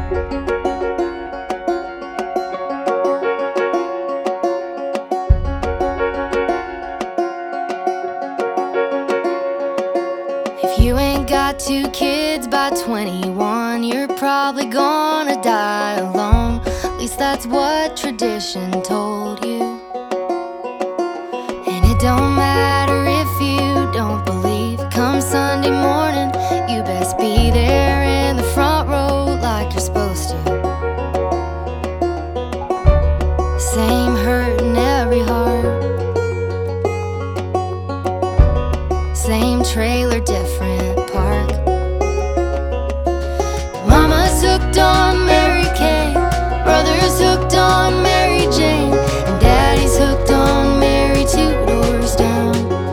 If you ain't got 2 kids by 21, you're probably gonna die alone. At least that's what tradition told you. And it don't matter if you don't believe. Come Sunday morning, you best be there in the front row like you're supposed to. Same hurt in every heart, same trailer, different park. Mama's hooked on Mary Kay, brother's hooked on Mary Jane, and daddy's hooked on Mary 2 doors down.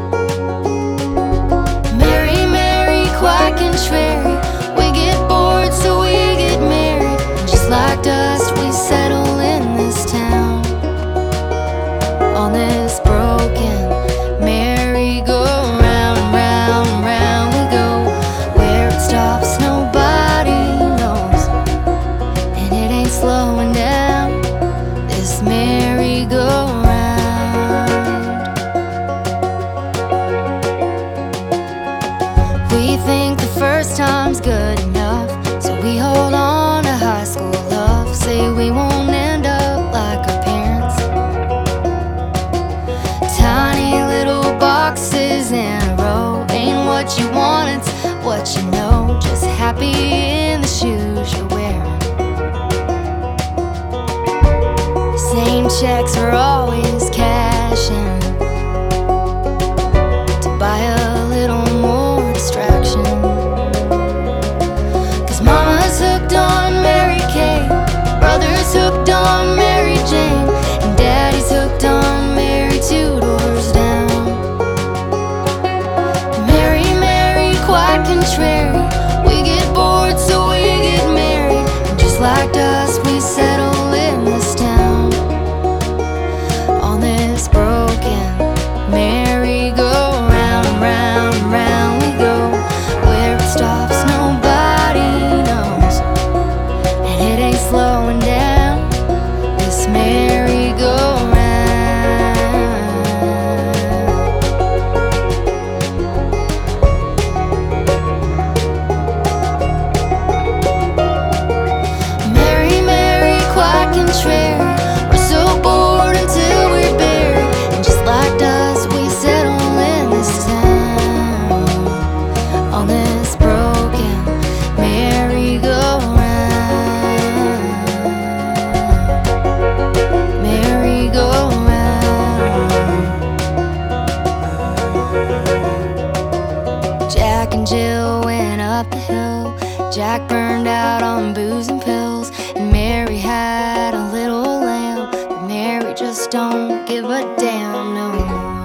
Mary, Mary, quack and Trary, we get bored so we get married, and just like dust we settle in this town, on this broken merry-go-round. Round and round we go, where it stops nobody knows, and it ain't slowing down, this merry-go-round. We think the first time's good enough, so we hold on to high school love. Say we won't end up like our parents, tiny little boxes in a row. Ain't what you want, it's what you know. Just happy in the shoes you're wearing. Same checks are always cashing to buy a little more distraction. 'Cause mama's hooked on Mary Kay, brother's hooked on Mary Jane, and daddy's hooked on Mary 2 doors down. Mary, Mary, quack and Trary, we get bored so we get married, and just like dust we settle in this town, on this broken merry-go-round. Round and round we go, where it stops nobody knows, and it ain't slowing down, this merry-go-round. Mary, Mary, quack and Trary, we're so bored until we're buried, and just like dust we settle in this town, on this broken merry-go-round. Merry-go-round. Jack and Jill went up the hill. Jack burned out on booze and pills, and Mary had a little lamb, but Mary just don't give a damn no more.